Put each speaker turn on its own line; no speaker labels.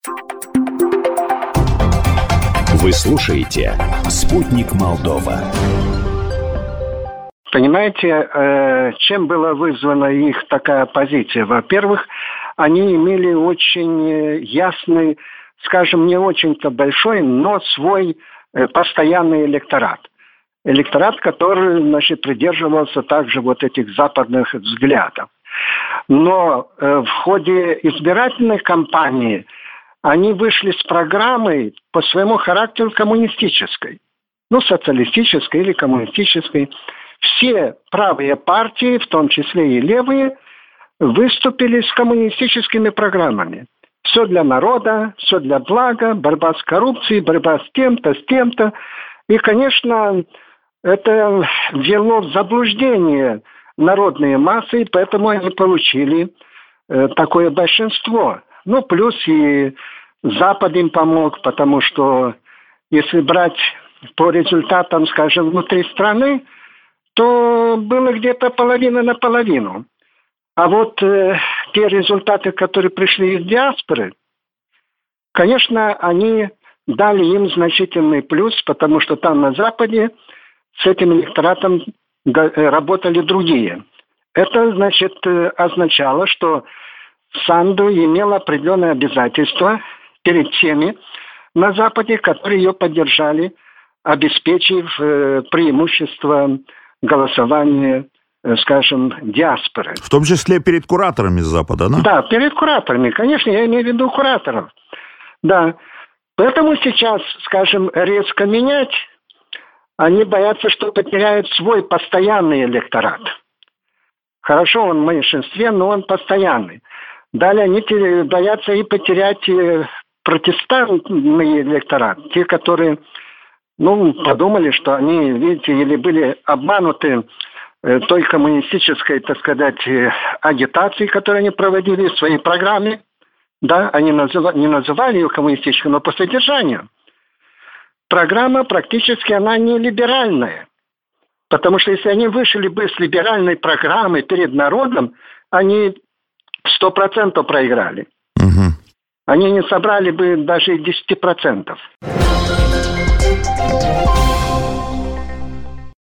Вы слушаете «Спутник Молдова».
Понимаете, чем была вызвана их такая позиция? Во-первых, они имели очень ясный, скажем, не очень-то большой, но свой постоянный электорат. Электорат, который, значит, придерживался также вот этих западных взглядов. Но в ходе избирательной кампании они вышли с программой по своему характеру коммунистической. Социалистической или коммунистической. Все правые партии, в том числе и левые, выступили с коммунистическими программами. Все для народа, все для блага, борьба с коррупцией, борьба с тем-то, с тем-то. И, конечно, это ввело в заблуждение народные массы, и поэтому они получили такое большинство. Плюс и Запад им помог, потому что если брать по результатам, скажем, внутри страны, то было где-то половина на половину. А вот те результаты, которые пришли из диаспоры, конечно, они дали им значительный плюс, потому что там на Западе с этим электоратом работали другие. Это, значит, означало, что Санду имела определенные обязательства перед теми на Западе, которые ее поддержали, обеспечив преимущество голосования, скажем, диаспоры.
В том числе перед кураторами Запада, да? Да,
перед кураторами. Конечно, я имею в виду кураторов. Да. Поэтому сейчас, скажем, резко менять, они боятся, что потеряют свой постоянный электорат. Хорошо, он в меньшинстве, но он постоянный. Далее они боятся и потерять протестантный электорат. Те, которые, подумали, что они, видите, или были обмануты той коммунистической, так сказать, агитацией, которую они проводили в своей программе. Да, они не называли ее коммунистической, но по содержанию. Программа практически, она не либеральная. Потому что если они вышли бы с либеральной программой перед народом, они 100% проиграли. Угу. Они не собрали бы даже 10%.